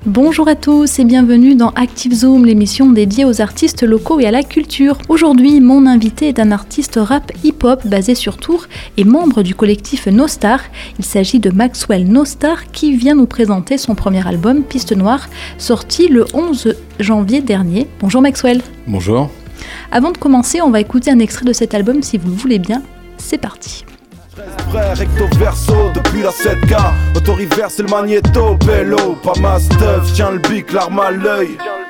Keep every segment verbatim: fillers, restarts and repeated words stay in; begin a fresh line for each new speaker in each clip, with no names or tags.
Bonjour à tous et bienvenue dans Active Zoom, l'émission dédiée aux artistes locaux et à la culture. Aujourd'hui, mon invité est un artiste rap hip-hop basé sur Tours et membre du collectif Nostar. Il s'agit de Maxwell Nostar qui vient nous présenter son premier album, Piste Noire, sorti le onze janvier dernier. Bonjour Maxwell.
Bonjour.
Avant de commencer, on va écouter un extrait de cet album si vous le voulez bien. C'est parti.
Frère, recto verso, depuis la sept K Auto-reverse et le magnéto, bello Pas ma stuff, tiens le bic, l'arme à l'œil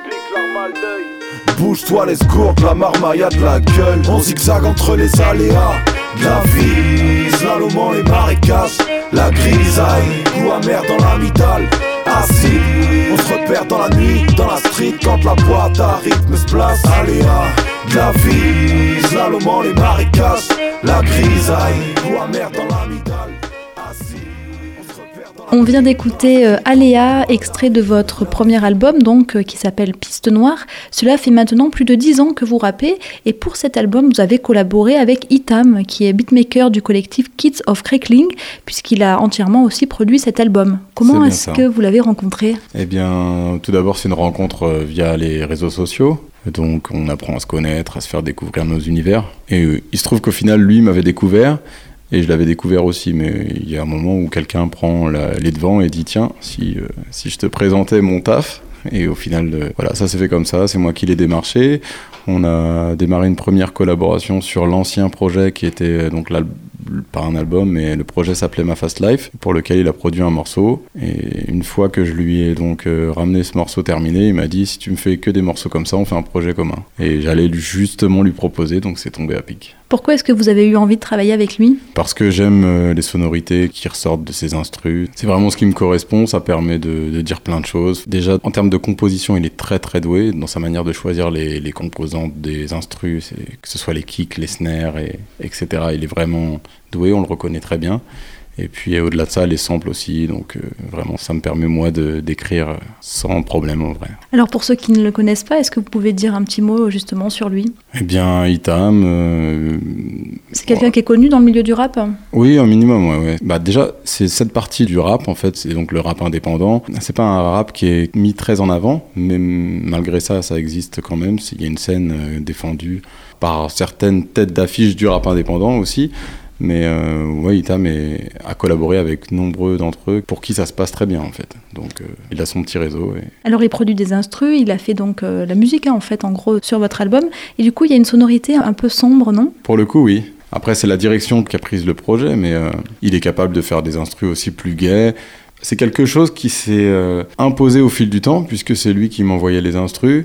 Bouge-toi les gourdes, la marmaille a de la gueule On zigzag entre les aléas La vie, slalomant les marécages La grisaille, goût amer dans l'amidale Assis, on se repère dans la nuit Dans la street quand la boîte à rythme se place Aléa, la vie, slalomant les marécages La grisaille, goût amer dans l'amidale Assis, on se repère dans la...
On vient d'écouter euh, Aléa, extrait de votre premier album donc euh, qui s'appelle Piste Noire. Cela fait maintenant plus de dix ans que vous rappez et pour cet album vous avez collaboré avec Itam qui est beatmaker du collectif Kids of Crackling puisqu'il a entièrement aussi produit cet album. Comment
C'est
est-ce
ça.
que vous l'avez rencontré ?
Eh bien, tout d'abord, c'est une rencontre euh, via les réseaux sociaux. Donc, on apprend à se connaître, à se faire découvrir nos univers. Et euh, il se trouve qu'au final, lui m'avait découvert et je l'avais découvert aussi. Mais il y a un moment où quelqu'un prend la, les devants et dit « Tiens, si, euh, si je te présentais mon taf ?» Et au final, euh, voilà, ça s'est fait comme ça. C'est moi qui l'ai démarché. On a démarré une première collaboration sur l'ancien projet qui était euh, donc là par un album, mais le projet s'appelait Ma Fast Life, pour lequel il a produit un morceau. Et une fois que je lui ai donc euh, ramené ce morceau terminé, il m'a dit « Si tu me fais que des morceaux comme ça, on fait un projet commun. » Et j'allais lui- justement lui proposer, donc c'est tombé à pic.
Pourquoi est-ce que vous avez eu envie de travailler avec lui ?
Parce que j'aime euh, les sonorités qui ressortent de ses instrus. C'est vraiment ce qui me correspond, ça permet de, de dire plein de choses. Déjà, en termes de composition, il est très très doué dans sa manière de choisir les, les composantes des instrus, c'est, que ce soit les kicks, les snares, et, etc. Il est vraiment doué, on le reconnaît très bien. Et puis au-delà de ça, les samples aussi, donc euh, vraiment ça me permet moi de, d'écrire sans problème en vrai.
Alors pour ceux qui ne le connaissent pas, est-ce que vous pouvez dire un petit mot justement sur lui ?
Eh bien, Itam... euh,
C'est quelqu'un qui est connu dans le milieu du rap ?
Oui, un minimum, ouais, ouais. Bah, déjà, c'est cette partie du rap, en fait, c'est donc le rap indépendant. C'est pas un rap qui est mis très en avant, mais malgré ça, ça existe quand même. Il y a une scène euh, défendue par certaines têtes d'affiche du rap indépendant aussi. Mais euh, ouais, Itam est, a collaboré avec nombreux d'entre eux pour qui ça se passe très bien, en fait. Donc, euh, il a son petit réseau. Et...
Alors il produit des instrus, il a fait donc euh, la musique hein, en fait en gros sur votre album et du coup il y a une sonorité un peu sombre, non ?
Pour le coup, oui. Après, c'est la direction qui a prise le projet, mais euh, il est capable de faire des instrus aussi plus gais. C'est quelque chose qui s'est euh, imposé au fil du temps, puisque c'est lui qui m'envoyait les instrus.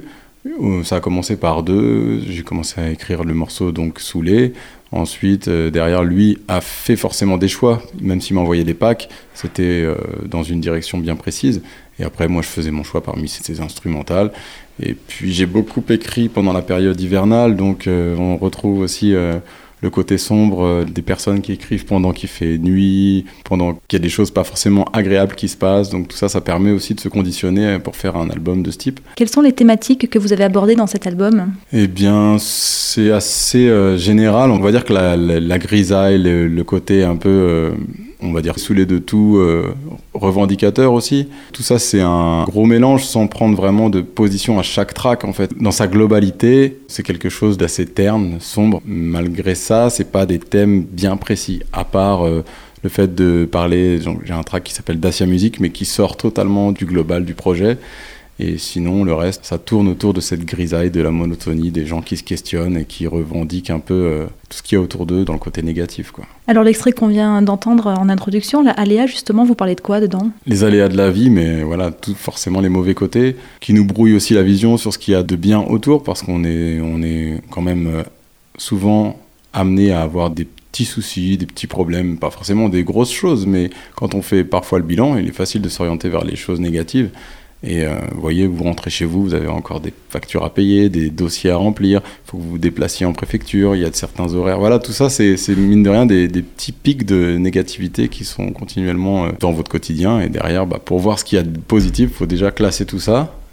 Ça a commencé par deux, j'ai commencé à écrire le morceau donc Soulé. Ensuite, euh, derrière, lui a fait forcément des choix, même s'il m'envoyait des packs, c'était euh, dans une direction bien précise. Et après, moi, je faisais mon choix parmi ces instrumentales. Et puis, j'ai beaucoup écrit pendant la période hivernale, donc euh, on retrouve aussi euh, le côté sombre euh, des personnes qui écrivent pendant qu'il fait nuit, pendant qu'il y a des choses pas forcément agréables qui se passent. Donc tout ça, ça permet aussi de se conditionner pour faire un album de ce type.
Quelles sont les thématiques que vous avez abordées dans cet album ?
Eh bien, c'est assez euh, général. On va dire que la, la, la grisaille, le, le côté un peu, euh, on va dire, saoulé de tout, euh, revendicateur aussi. Tout ça, c'est un gros mélange sans prendre vraiment de position à chaque track, en fait. Dans sa globalité, c'est quelque chose d'assez terne, sombre. Malgré ça, c'est pas des thèmes bien précis, à part... Euh, le fait de parler, j'ai un track qui s'appelle Dacia Music, mais qui sort totalement du global du projet. Et sinon, le reste, ça tourne autour de cette grisaille, de la monotonie, des gens qui se questionnent et qui revendiquent un peu euh, tout ce qu'il y a autour d'eux dans le côté négatif, quoi.
Alors l'extrait qu'on vient d'entendre en introduction, la Aléa justement, vous parlez de quoi dedans ?
Les aléas de la vie, mais voilà, tout, forcément les mauvais côtés, qui nous brouillent aussi la vision sur ce qu'il y a de bien autour, parce qu'on est, on est quand même euh, souvent amené à avoir des petits soucis, des petits problèmes, pas forcément des grosses choses, mais quand on fait parfois le bilan, il est facile de s'orienter vers les choses négatives. Et euh, vous voyez, vous rentrez chez vous, vous avez encore des factures à payer, des dossiers à remplir, il faut que vous vous déplaciez en préfecture, il y a de certains horaires. Voilà, tout ça, c'est, c'est mine de rien des, des petits pics de négativité qui sont continuellement euh, dans votre quotidien. Et derrière, bah, pour voir ce qu'il y a de positif, il faut déjà classer tout ça.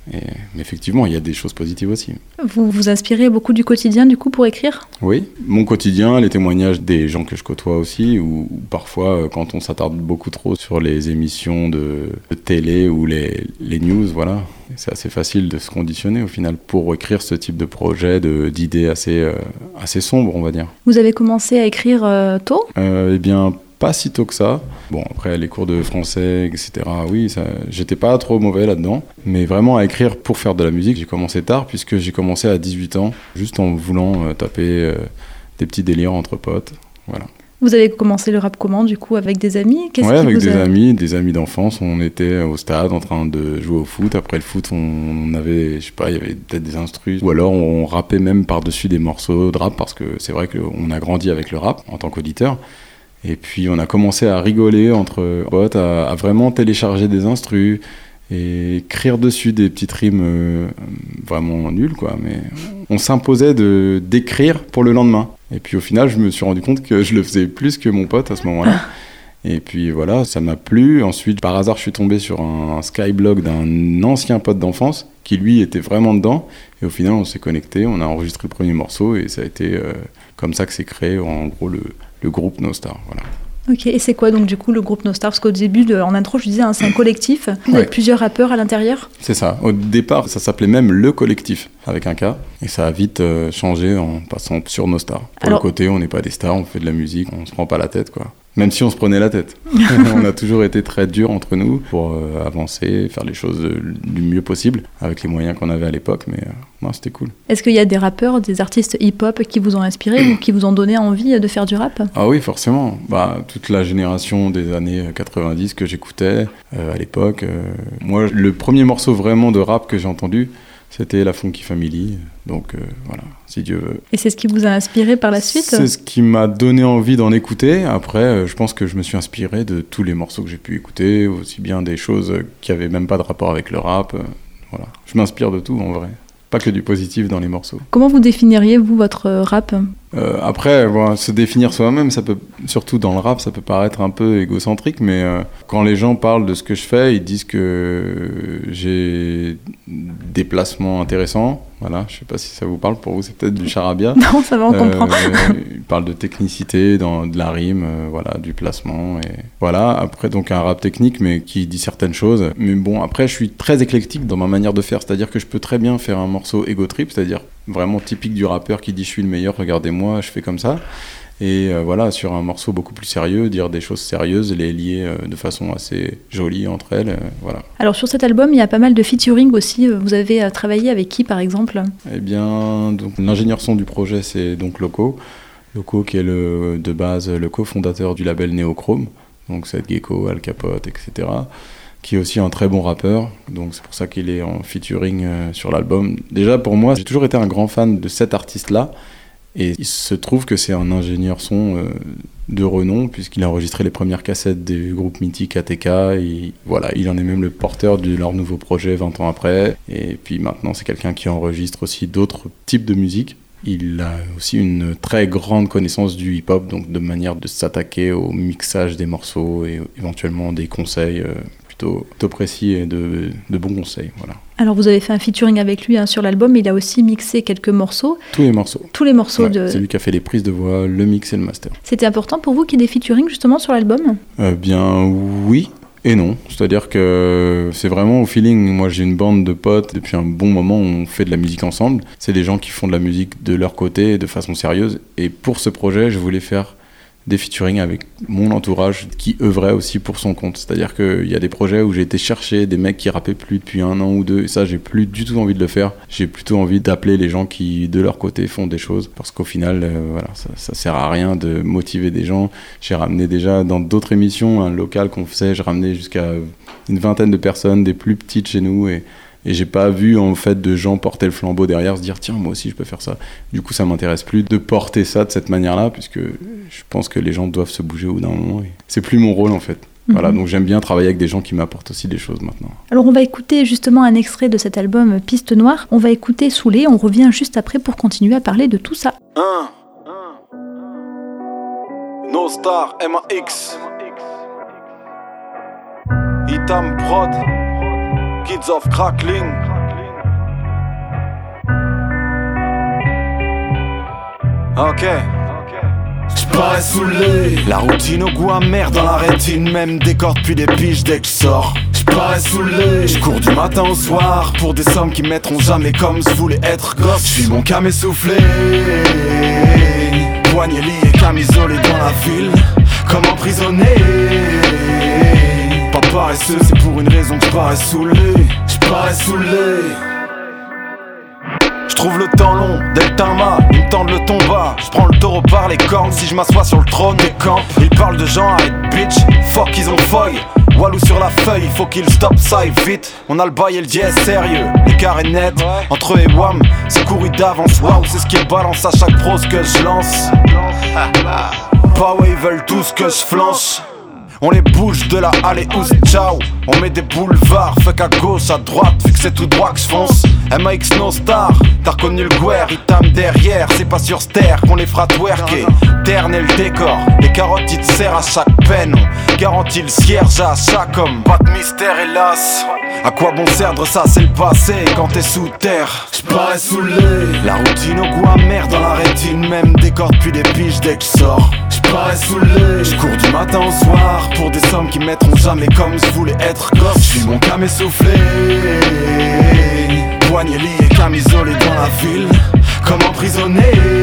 Et, mais effectivement, il y a des choses positives aussi.
Vous vous inspirez beaucoup du quotidien, du coup, pour écrire ?
Oui, mon quotidien, les témoignages des gens que je côtoie aussi, ou, ou parfois, quand on s'attarde beaucoup trop sur les émissions de, de télé ou les, les news, voilà, c'est assez facile de se conditionner au final pour écrire ce type de projet, de, d'idées assez, euh, assez sombres, on va dire.
Vous avez commencé à écrire euh, tôt ?
euh, Eh bien, pas si tôt que ça. Bon, après, les cours de français, et cetera, oui, ça, j'étais pas trop mauvais là-dedans. Mais vraiment, à écrire pour faire de la musique, j'ai commencé tard, puisque j'ai commencé à dix-huit ans, juste en voulant euh, taper euh, des petits délires entre potes. Voilà.
Vous avez commencé le rap comment, du coup, avec des amis ? Qu'est-ce
ouais,
qui
avec
vous
des
a...
amis, des amis d'enfance. On était au stade en train de jouer au foot. Après le foot, on avait, je sais pas, il y avait peut-être des instrus. Ou alors, on rappait même par-dessus des morceaux de rap, parce que c'est vrai qu'on a grandi avec le rap en tant qu'auditeur. Et puis on a commencé à rigoler entre potes, à, à vraiment télécharger des instrus et écrire dessus des petites rimes euh, vraiment nulles, quoi. Mais on s'imposait de, d'écrire pour le lendemain. Et puis au final, je me suis rendu compte que je le faisais plus que mon pote à ce moment-là. Et puis voilà, ça m'a plu. Ensuite, par hasard, je suis tombé sur un, un Skyblog d'un ancien pote d'enfance qui, lui, était vraiment dedans. Et au final, on s'est connecté, on a enregistré le premier morceau et ça a été euh, comme ça que s'est créé, en gros, le... le groupe Nostar, voilà.
Ok, et c'est quoi donc du coup le groupe Nostar ? Parce qu'au début, de, en intro, je disais, hein, c'est un collectif ouais. avec plusieurs rappeurs à l'intérieur.
C'est ça. Au départ, ça s'appelait même Le Collectif, avec un K. Et ça a vite euh, changé en passant sur Nostar. Pour Alors... le côté, on n'est pas des stars, on fait de la musique, on se prend pas la tête, quoi. Même si on se prenait la tête. On a toujours été très durs entre nous pour euh, avancer, faire les choses euh, du mieux possible, avec les moyens qu'on avait à l'époque, mais euh, non, c'était cool.
Est-ce qu'il y a des rappeurs, des artistes hip-hop qui vous ont inspiré ou qui vous ont donné envie de faire du rap ?
Ah oui, forcément. Bah, toute la génération des années quatre-vingt-dix que j'écoutais euh, à l'époque. Euh, moi, le premier morceau vraiment de rap que j'ai entendu, c'était la Funky Family, donc euh, voilà, si Dieu veut.
Et c'est ce qui vous a inspiré par la suite ?
C'est ce qui m'a donné envie d'en écouter. Après, euh, je pense que je me suis inspiré de tous les morceaux que j'ai pu écouter, aussi bien des choses qui n'avaient même pas de rapport avec le rap. Euh, voilà. Je m'inspire de tout, en vrai. Pas que du positif dans les morceaux.
Comment vous définiriez, vous, votre rap ?
euh, Après, bon, se définir soi-même, ça peut, surtout dans le rap, ça peut paraître un peu égocentrique, mais euh, quand les gens parlent de ce que je fais, ils disent que j'ai des placements intéressants. Voilà, je sais pas si ça vous parle, pour vous c'est peut-être du charabia.
Non, ça va, on euh, comprend.
Ils parlent de technicité, dans, de la rime, euh, voilà, du placement. Et voilà, après donc un rap technique, mais qui dit certaines choses. Mais bon, après je suis très éclectique dans ma manière de faire, c'est-à-dire que je peux très bien faire un morceau ego trip, c'est-à-dire vraiment typique du rappeur qui dit je suis le meilleur, regardez-moi, je fais comme ça. Et euh, voilà, sur un morceau beaucoup plus sérieux, dire des choses sérieuses, les lier euh, de façon assez jolie entre elles, euh, voilà.
Alors sur cet album, il y a pas mal de featuring aussi. Vous avez euh, travaillé avec qui, par exemple ?
Eh bien, donc, l'ingénieur son du projet, c'est donc Loco. Loco qui est le, de base le cofondateur du label Neochrome, donc Seth Gecko, Al Capote, et cetera, qui est aussi un très bon rappeur, donc c'est pour ça qu'il est en featuring euh, sur l'album. Déjà, pour moi, j'ai toujours été un grand fan de cet artiste-là, et il se trouve que c'est un ingénieur son euh, de renom, puisqu'il a enregistré les premières cassettes des groupes mythiques A T K, et voilà, il en est même le porteur de leur nouveau projet vingt ans après, et puis maintenant c'est quelqu'un qui enregistre aussi d'autres types de musique. Il a aussi une très grande connaissance du hip-hop, donc de manière de s'attaquer au mixage des morceaux et éventuellement des conseils euh, plutôt, plutôt précis et de, de bons conseils, voilà.
Alors vous avez fait un featuring avec lui hein, sur l'album, il a aussi mixé quelques morceaux.
Tous les morceaux.
Tous les morceaux
ouais,
de...
C'est lui qui a fait les prises de voix, le mix et le master.
C'était important pour vous qu'il y ait des featuring justement sur l'album ?
euh, Bien oui et non. C'est-à-dire que c'est vraiment au feeling. Moi j'ai une bande de potes, depuis un bon moment on fait de la musique ensemble. C'est des gens qui font de la musique de leur côté de façon sérieuse. Et pour ce projet, je voulais faire des featuring avec mon entourage qui œuvrait aussi pour son compte. C'est-à-dire qu'il y a des projets où j'ai été chercher des mecs qui rappaient plus depuis un an ou deux, et ça, j'ai plus du tout envie de le faire. J'ai plutôt envie d'appeler les gens qui, de leur côté, font des choses, parce qu'au final, euh, voilà, ça, ça sert à rien de motiver des gens. J'ai ramené déjà dans d'autres émissions, un local qu'on faisait, j'ai ramené jusqu'à une vingtaine de personnes, des plus petites chez nous, et Et j'ai pas vu en fait de gens porter le flambeau derrière, se dire tiens moi aussi je peux faire ça. Du coup ça m'intéresse plus de porter ça de cette manière-là, puisque je pense que les gens doivent se bouger au bout d'un moment. Et c'est plus mon rôle en fait. Mm-hmm. Voilà, donc j'aime bien travailler avec des gens qui m'apportent aussi des choses maintenant.
Alors on va écouter justement un extrait de cet album Piste Noire. On va écouter Soulé. On revient juste après pour continuer à parler de tout ça.
Un. Nostar M A X. Itam Prod. Kids of Crackling, Ok. J'parais saoulé, la routine au goût amer dans la rétine, même des cordes puis des piges dès que je sors. J'parais saoulé, j'cours du matin au soir pour des sommes qui m'aideront jamais comme je voulais être gosse. J'suis mon cam essoufflé, poignet lié, camisolé dans la ville, comme emprisonné. Pas paresseux, c'est pour une raison que j'parais saoulé, j'parais saoulé. J'trouve le temps long, Deltama, ils me tendent le tomba. J'prends le taureau par les cornes si je m'assois sur le trône des camps. Ils parlent de gens, arrête bitch, fuck ils ont feuille. Walou sur la feuille, il faut qu'ils stoppent ça et vite. On a le bail et le dièse sérieux, l'écart est net. Entre eux et Wam, c'est couru d'avance. Waouh, c'est ce qu'ils balancent à chaque prose que je lance. Pas ouais, ils veulent tous que je flanche. On les bouge de la allée oust, ciao. On met des boulevards, fuck à gauche, à droite, vu que c'est tout droit que j'fonce. M A X no star, t'as reconnu le guerre, ils tament derrière. C'est pas sur ster qu'on les fera twerker. Terner le décor, les carottes ils te serrent à chaque peine. On garantit le cierge à chaque homme. Pas de mystère hélas. À quoi bon perdre ça, c'est le passé quand t'es sous terre. J'parais saoulé, la routine au goût amer dans la rétine, même des cordes puis des piges dès que je sors. J'parais saoulé, j'cours du matin au soir pour des sommes qui m'aideront jamais comme je voulais être gosse. J'suis mon cam essoufflé, poignet lié, camisolé dans la ville, comme emprisonné.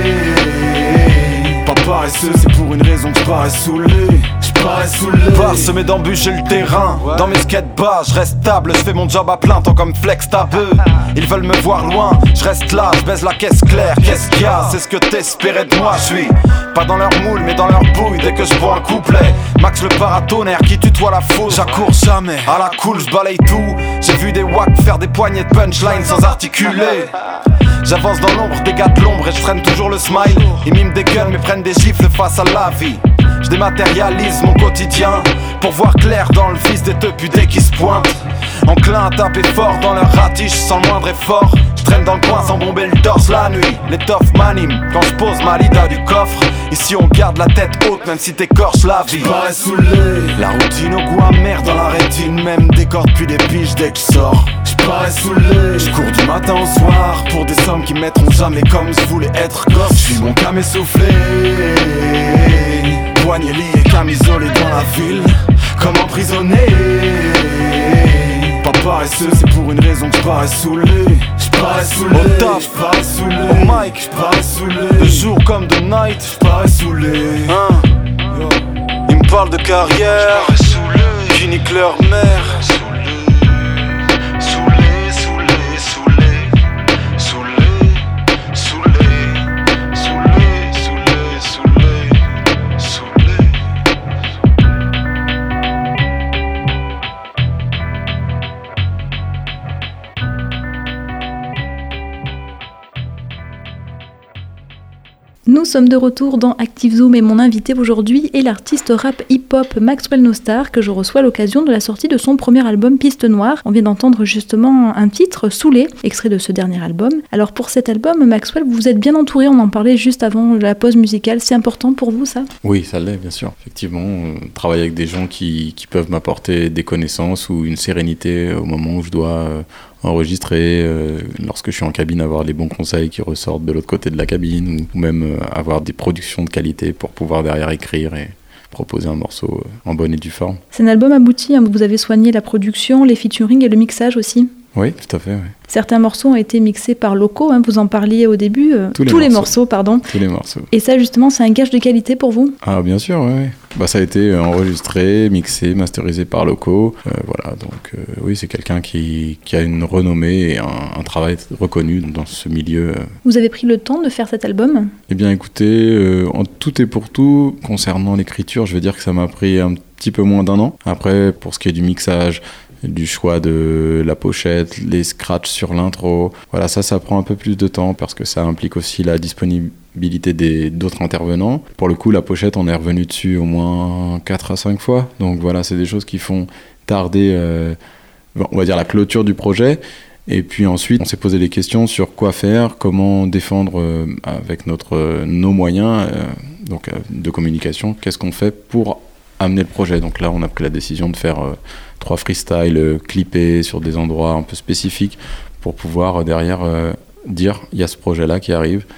Pas paresseux, c'est pour une raison que j'parais saoulé, j'parais saoulé. Parsemé d'embûches et le terrain, dans mes skates bas, j'reste stable, j'fais mon job à plein temps comme flex tabeux. Ils veulent me voir loin, j'reste là, j'baise la caisse claire, qu'est-ce qu'il y a, c'est ce que t'espérais de moi, j'suis pas dans leur moule mais dans leur bouille dès que j'bois un couplet. Max le paratonnerre qui tutoie la foule, j'accours jamais, à la cool j'balaye tout. J'ai vu des wacks faire des poignées de punchline sans articuler. J'avance dans l'ombre, des gars de l'ombre et je traîne toujours le smile. Ils miment des gueules mais prennent des gifles face à la vie. Je dématérialise mon quotidien pour voir clair dans le fils des teupus dès qu'ils se pointent. Enclin à taper fort dans leur ratiche sans le moindre effort. Je traîne dans le coin sans bomber le torse la nuit. L'étoffe m'anime quand je pose ma lida du coffre. Ici on garde la tête haute même si t'écorches la vie. J'parais saoulé, la routine au goût amer dans la rétine, même des cordes puis des piges dès que je sors. J'parais saoulé, j'cours du matin au soir pour des sommes qui m'aideront jamais comme je voulais être gosse. J'suis mon cam essoufflé, poignet lié, camisolé dans la ville, comme emprisonné. Pas paresseux, c'est pour une raison que j'parais saoulé, j'parais saoulé. Au taf, j'parais saoulé. Au mic, j'parais saoulé. De jour comme de night, j'parais saoulé. Hein? Ils me parlent de carrière, qui nique leur mère.
Nous sommes de retour dans Active Zoom et mon invité aujourd'hui est l'artiste rap hip-hop Maxwell Nostar que je reçois à l'occasion de la sortie de son premier album Piste Noire. On vient d'entendre justement un titre, Saoulé, extrait de ce dernier album. Alors pour cet album, Maxwell, vous êtes bien entouré, on en parlait juste avant la pause musicale. C'est important pour vous ça ?
Oui, ça l'est bien sûr. Effectivement, on travaille avec des gens qui, qui peuvent m'apporter des connaissances ou une sérénité au moment où je dois... Euh, enregistrer, euh, lorsque je suis en cabine, avoir les bons conseils qui ressortent de l'autre côté de la cabine, ou même euh, avoir des productions de qualité pour pouvoir derrière écrire et proposer un morceau euh, en bonne et due forme.
C'est un album abouti, hein, vous avez soigné la production, les featuring et le mixage aussi.
Oui, tout à fait. Oui.
Certains morceaux ont été mixés par Loco, hein, vous en parliez au début. Euh, tous les, tous morceaux. les morceaux, pardon.
Tous les morceaux.
Et ça, justement, c'est un gage de qualité pour vous ?
Ah, bien sûr, oui. oui. Bah, ça a été enregistré, mixé, masterisé par Loco. Euh, voilà, donc euh, oui, c'est quelqu'un qui, qui a une renommée et un, un travail reconnu dans ce milieu.
Vous avez pris le temps de faire cet album ?
Eh bien, écoutez, euh, en tout et pour tout, concernant l'écriture, je vais dire que ça m'a pris un petit peu moins d'un an. Après, pour ce qui est du mixage, du choix de la pochette, les scratchs sur l'intro. Voilà, ça, ça prend un peu plus de temps parce que ça implique aussi la disponibilité des, d'autres intervenants. Pour le coup, la pochette, on est revenu dessus au moins quatre à cinq fois. Donc voilà, c'est des choses qui font tarder, euh, on va dire, la clôture du projet. Et puis ensuite, on s'est posé des questions sur quoi faire, comment défendre euh, avec notre, euh, nos moyens euh, donc, euh, de communication, qu'est-ce qu'on fait pour amener le projet. Donc là, on a pris la décision de faire euh, trois freestyles euh, clippés sur des endroits un peu spécifiques pour pouvoir euh, derrière euh, dire il y a ce projet-là qui arrive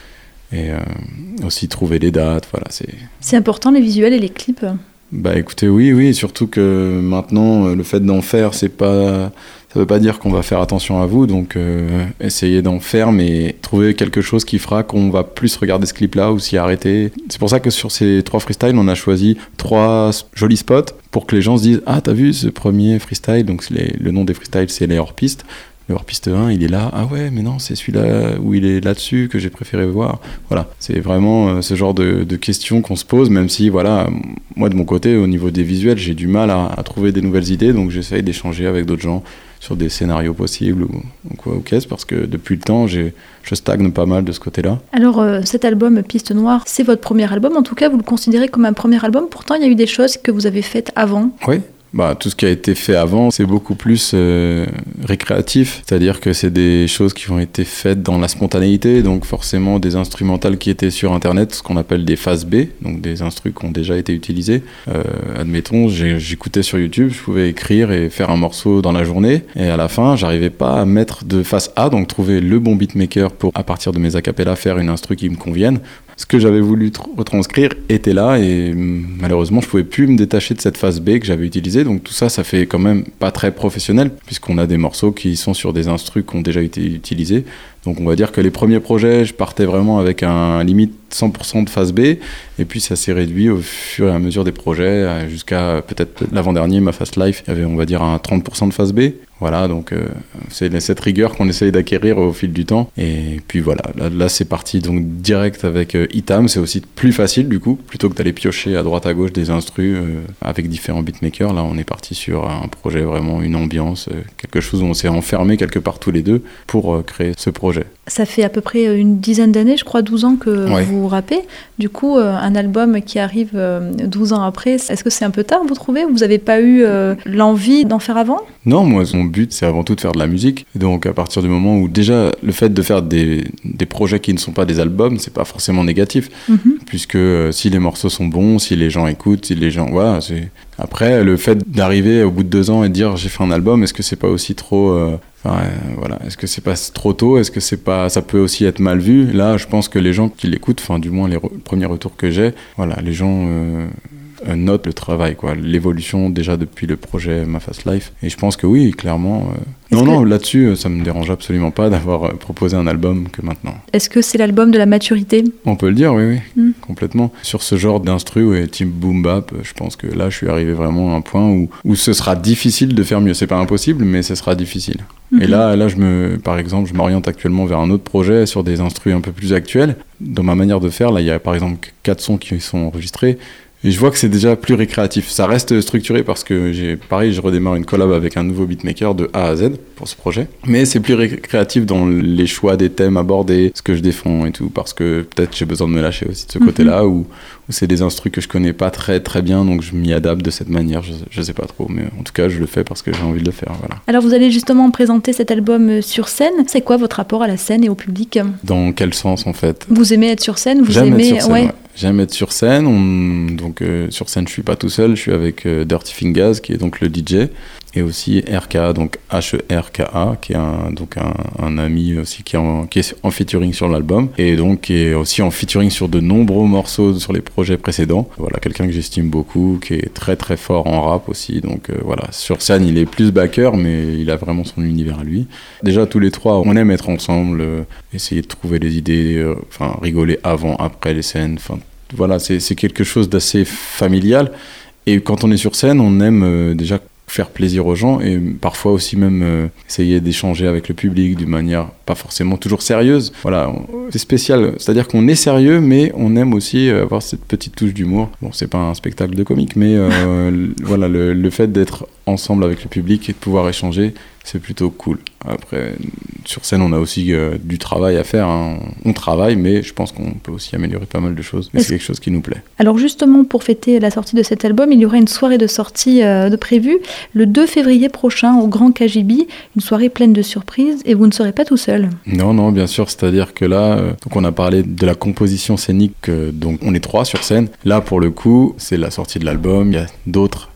Et euh, aussi trouver les dates, voilà. C'est...
c'est important les visuels et les clips.
Bah écoutez, oui, oui, surtout que maintenant, le fait d'en faire, c'est pas... ça veut pas dire qu'on va faire attention à vous, donc euh, essayez d'en faire, mais trouver quelque chose qui fera qu'on va plus regarder ce clip-là ou s'y arrêter. C'est pour ça que sur ces trois freestyles, on a choisi trois jolis spots pour que les gens se disent « Ah, t'as vu ce premier freestyle ?» Donc les, le nom des freestyles, c'est les hors-pistes. Le hors-piste un, il est là. Ah ouais, mais non, c'est celui-là où il est là-dessus que j'ai préféré voir. Voilà, c'est vraiment euh, ce genre de, de questions qu'on se pose, même si, voilà, moi de mon côté, au niveau des visuels, j'ai du mal à, à trouver des nouvelles idées, donc j'essaye d'échanger avec d'autres gens sur des scénarios possibles ou, ou quoi ou qu'est-ce, parce que depuis le temps, j'ai, je stagne pas mal de ce côté-là.
Alors, euh, cet album Piste Noire, c'est votre premier album. En tout cas, vous le considérez comme un premier album. Pourtant, il y a eu des choses que vous avez faites avant.
Oui. Bah, tout ce qui a été fait avant, c'est beaucoup plus euh, récréatif, c'est-à-dire que c'est des choses qui ont été faites dans la spontanéité, donc forcément des instrumentales qui étaient sur Internet, ce qu'on appelle des phases B, donc des instrus qui ont déjà été utilisés. Euh, admettons, j'ai, j'écoutais sur YouTube, je pouvais écrire et faire un morceau dans la journée, et à la fin, j'arrivais pas à mettre de phase A, donc trouver le bon beatmaker pour, à partir de mes acapellas, faire une instru qui me convienne. Ce que j'avais voulu tr- retranscrire était là et malheureusement je pouvais plus me détacher de cette phase B que j'avais utilisée, donc tout ça ça fait quand même pas très professionnel puisqu'on a des morceaux qui sont sur des instrus qui ont déjà été utilisés. Donc on va dire que les premiers projets je partais vraiment avec un limite cent pour cent de phase B et puis ça s'est réduit au fur et à mesure des projets jusqu'à peut-être l'avant-dernier, ma Fast Life, il y avait on va dire un trente pour cent de phase B. Voilà, donc euh, c'est cette rigueur qu'on essaye d'acquérir au fil du temps. Et puis voilà, là, là c'est parti donc direct avec euh, Itam, c'est aussi plus facile du coup, plutôt que d'aller piocher à droite à gauche des instrus euh, avec différents beatmakers. Là on est parti sur un projet, vraiment une ambiance, euh, quelque chose où on s'est enfermé quelque part tous les deux pour euh, créer ce projet.
Ça fait à peu près une dizaine d'années, je crois douze ans que ouais. vous rappez. Du coup, euh, un album qui arrive euh, douze ans après, est-ce que c'est un peu tard, vous trouvez ? Vous n'avez pas eu euh, l'envie d'en faire avant ?
Non, moi, mon but, c'est avant tout de faire de la musique. Et donc, à partir du moment où, déjà, le fait de faire des, des projets qui ne sont pas des albums, c'est pas forcément négatif. Mm-hmm. Puisque euh, si les morceaux sont bons, si les gens écoutent, si les gens... Voilà, c'est... Après, le fait d'arriver au bout de deux ans et de dire « j'ai fait un album », est-ce que c'est pas aussi trop... Euh... Enfin, euh, voilà. Est-ce que c'est pas trop tôt ? Est-ce que c'est pas, ça peut aussi être mal vu ? Là, je pense que les gens qui l'écoutent, enfin, du moins les re- premiers retours que j'ai, voilà, les gens euh, euh, notent le travail, quoi, l'évolution déjà depuis le projet Ma Fast Life. Et je pense que oui, clairement. Euh... Non, que... non, là-dessus, ça me dérange absolument pas d'avoir proposé un album que maintenant.
Est-ce que c'est l'album de la maturité ?
On peut le dire, oui, oui, mm. complètement. Sur ce genre d'instru, ouais, type boom bap, je pense que là, je suis arrivé vraiment à un point où, où ce sera difficile de faire mieux. C'est pas impossible, mais ce sera difficile. Mm-hmm. Et là, là je me, par exemple, je m'oriente actuellement vers un autre projet sur des instrus un peu plus actuels. Dans ma manière de faire, là, il y a par exemple quatre sons qui sont enregistrés. Et je vois que c'est déjà plus récréatif. Ça reste structuré parce que, j'ai, pareil, je redémarre une collab avec un nouveau beatmaker de A à Z pour ce projet. Mais c'est plus récréatif dans les choix des thèmes abordés, ce que je défends et tout, parce que peut-être j'ai besoin de me lâcher aussi de ce mm-hmm. côté-là, où, où c'est des instrus que je connais pas très très bien, donc je m'y adapte de cette manière. Je, je sais pas trop, mais en tout cas, je le fais parce que j'ai envie de le faire. Voilà.
Alors, vous allez justement présenter cet album sur scène. C'est quoi votre rapport à la scène et au public ?
Dans quel sens, en fait ?
Vous aimez être sur scène ? Vous
J'aime
aimez...
être sur scène,
ouais.
ouais. J'aime être sur scène, on... donc euh, sur scène je suis pas tout seul, je suis avec euh, Dirty Fingaz qui est donc le D J et aussi R K A, donc H E R K A qui est un, donc un, un ami aussi qui est, en, qui est en featuring sur l'album et donc qui est aussi en featuring sur de nombreux morceaux sur les projets précédents. Voilà, quelqu'un que j'estime beaucoup, qui est très très fort en rap aussi, donc euh, voilà, sur scène il est plus backer mais il a vraiment son univers à lui. Déjà tous les trois on aime être ensemble, euh, essayer de trouver les idées, enfin euh, rigoler avant, après les scènes, enfin voilà, c'est, c'est quelque chose d'assez familial et quand on est sur scène on aime euh, déjà faire plaisir aux gens et parfois aussi même euh, essayer d'échanger avec le public d'une manière pas forcément toujours sérieuse. Voilà, on, c'est spécial, c'est-à-dire qu'on est sérieux mais on aime aussi euh, avoir cette petite touche d'humour. Bon, c'est pas un spectacle de comique mais euh, voilà, le, le fait d'être ensemble avec le public et de pouvoir échanger, c'est plutôt cool. Après, sur scène, on a aussi euh, du travail à faire. Hein. On travaille, mais je pense qu'on peut aussi améliorer pas mal de choses. Mais Est-ce... c'est quelque chose qui nous plaît.
Alors justement, pour fêter la sortie de cet album, il y aura une soirée de sortie euh, de prévue le deux février prochain au Grand K J B. Une soirée pleine de surprises et vous ne serez pas tout seul.
Non, non, bien sûr. C'est-à-dire que là, euh, donc on a parlé de la composition scénique. Euh, donc on est trois sur scène. Là, pour le coup, c'est la sortie de l'album. Il y a d'autres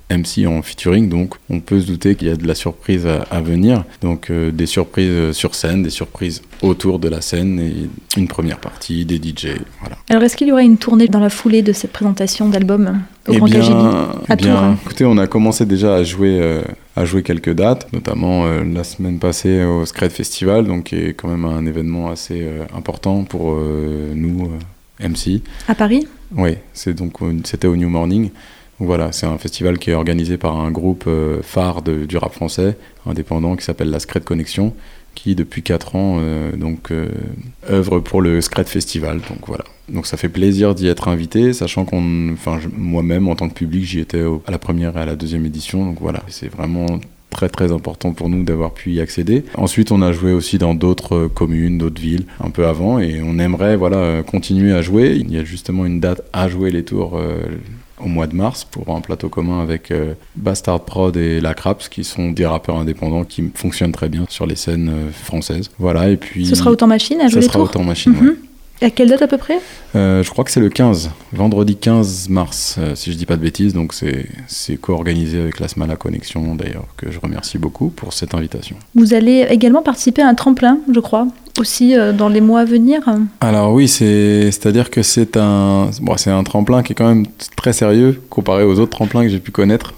M C en featuring, donc on peut se douter qu'il y a de la surprise à, à venir. Donc euh, des surprises sur scène, des surprises autour de la scène et une première partie, des D J, voilà.
Alors est-ce qu'il y aura une tournée dans la foulée de cette présentation d'album au
Eh
Grand
bien,
K G B
eh
à
bien,
Tours?
écoutez, on a commencé déjà à jouer, euh, à jouer quelques dates, notamment euh, la semaine passée au Scred Festival, donc qui est quand même un événement assez euh, important pour euh, nous, euh, M C.
À Paris?
Oui, c'est donc, c'était au New Morning. Donc voilà, c'est un festival qui est organisé par un groupe euh, phare de, du rap français, indépendant, qui s'appelle la Scred Connection, qui depuis quatre ans euh, donc, euh, œuvre pour le Scred Festival. Donc voilà. Donc ça fait plaisir d'y être invité, sachant qu'on, enfin moi-même en tant que public, j'y étais au, à la première et à la deuxième édition. Donc voilà, c'est vraiment très très important pour nous d'avoir pu y accéder. Ensuite, on a joué aussi dans d'autres communes, d'autres villes, un peu avant, et on aimerait voilà continuer à jouer. Il y a justement une date à jouer les tours euh, au mois de mars pour un plateau commun avec euh, Bastard Prod et La Craps, qui sont des rappeurs indépendants qui fonctionnent très bien sur les scènes euh, françaises. Voilà, et puis
Ce sera au Temps Machine à jouer les tours?
Ça sera au Temps Machine,
mm-hmm.
ouais.
À quelle date à peu près?
euh, Je crois que c'est le quinze, vendredi quinze mars, euh, si je dis pas de bêtises. Donc c'est, c'est co-organisé avec la Smala Connection, d'ailleurs, que je remercie beaucoup pour cette invitation.
Vous allez également participer à un tremplin, je crois, aussi euh, dans les mois à venir?
Alors oui, c'est, c'est-à-dire que c'est un, bon, c'est un tremplin qui est quand même très sérieux comparé aux autres tremplins que j'ai pu connaître.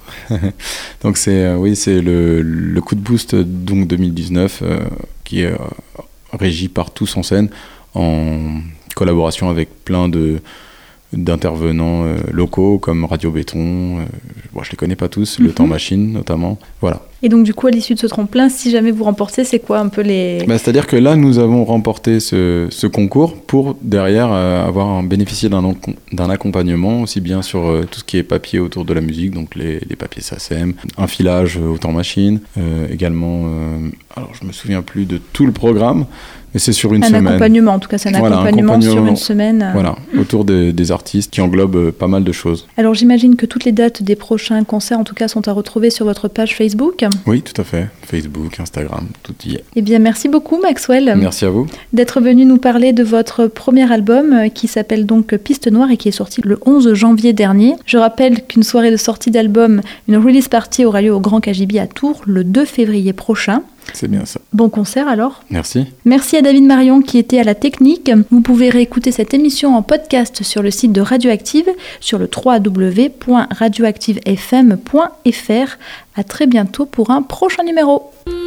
Donc c'est, euh, oui, c'est le, le coup de boost donc deux mille dix-neuf euh, qui est euh, régi par Tous en scène, en collaboration avec plein de, d'intervenants euh, locaux comme Radio Béton, euh, bon, je les connais pas tous, mm-hmm. le Temps Machine notamment, voilà.
Et donc du coup, à l'issue de ce tremplin, si jamais vous remportez, c'est quoi un peu les...
Bah, c'est-à-dire que là, nous avons remporté ce, ce concours pour derrière euh, avoir un, bénéficié d'un, d'un accompagnement, aussi bien sur euh, tout ce qui est papier autour de la musique, donc les, les papiers S A C E M, un filage au Temps Machine, euh, également, euh, alors je me souviens plus de tout le programme, mais c'est sur une
un
semaine.
Un accompagnement, en tout cas, c'est un,
voilà,
accompagnement,
un accompagnement
sur une semaine.
Voilà, autour des, des artistes qui englobent euh, pas mal de choses.
Alors j'imagine que toutes les dates des prochains concerts, en tout cas, sont à retrouver sur votre page Facebook.
Oui, tout à fait. Facebook, Instagram, tout y est.
Eh bien, merci beaucoup, Maxwell.
Merci à vous.
D'être venu nous parler de votre premier album euh, qui s'appelle donc Piste Noire et qui est sorti le onze janvier dernier. Je rappelle qu'une soirée de sortie d'album, une release party aura lieu au Grand K G B à Tours le deux février prochain.
C'est bien ça.
Bon concert alors.
Merci.
Merci à David Marion qui était à la technique. Vous pouvez réécouter cette émission en podcast sur le site de Radioactive, sur le w w w point radioactive f m point f r. À très bientôt pour un prochain numéro.